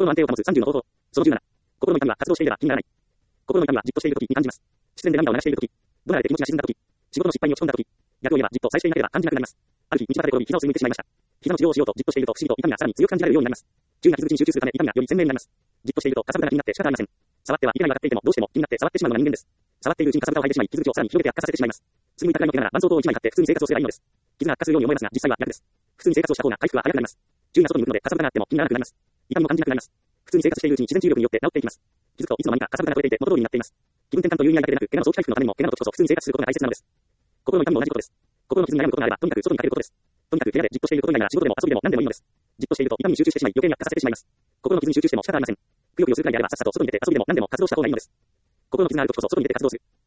心の安定を保つ30の方法。その17。心の痛みは活動していれば気にならない。心の痛みはじっとしているときに感じます。自然で涙を流しているとき、怒られて気持ちが沈んだとき、仕事の失敗に落ち込んだとき、逆を言えばじっと再していなければ感じなくなります。ある日、道端で転び膝をすりむいてしまいました。膝の治療をしようとじっとしていると不思議と痛みがさらに強く感じられるようになります。注意が傷口に集中するため痛みがより鮮明になります。じっとしているとかさぶたが気になって仕方ありません。触ってはいけない分かっていてもどうしても気になって触ってしまうのが人間です。触っているうちにかさぶたを履いてしまい、傷口をさらに広げて悪化させてしまいます。次に痛みが抜けながら絆創膏を1枚買って普通に生活をすればいいのです。傷が悪化するように思えますが実際は逆です。普通に生活をした方が回復は早くなります。注意が外に向くのでかさぶたがあっても気にならなくなります。痛みも感じなくなります。普通に生活しているうちに自然治癒力によって治っていきます。気づくといつの間にかかさぶたが超えていて元通りになっています。気分転換という意味合いだけでなく、怪我の早期回復のためにも怪我の時こそ普通に生活することが大切なのです。心の痛みも同じことです。心の傷に悩むことがあればとにかく外にかけることです。とにかく部屋でじっとしていること以外なら仕事でも遊びでも何でもいいのです。じっとしていると痛みに集中してしまい余計に悪化させてしまいます。心の傷に集中しても仕方ありません。くよくよするくらいであればさっさと外に出て遊びでも何でも活動した方がいいのです。心の傷がある時こそ外に出て活動する。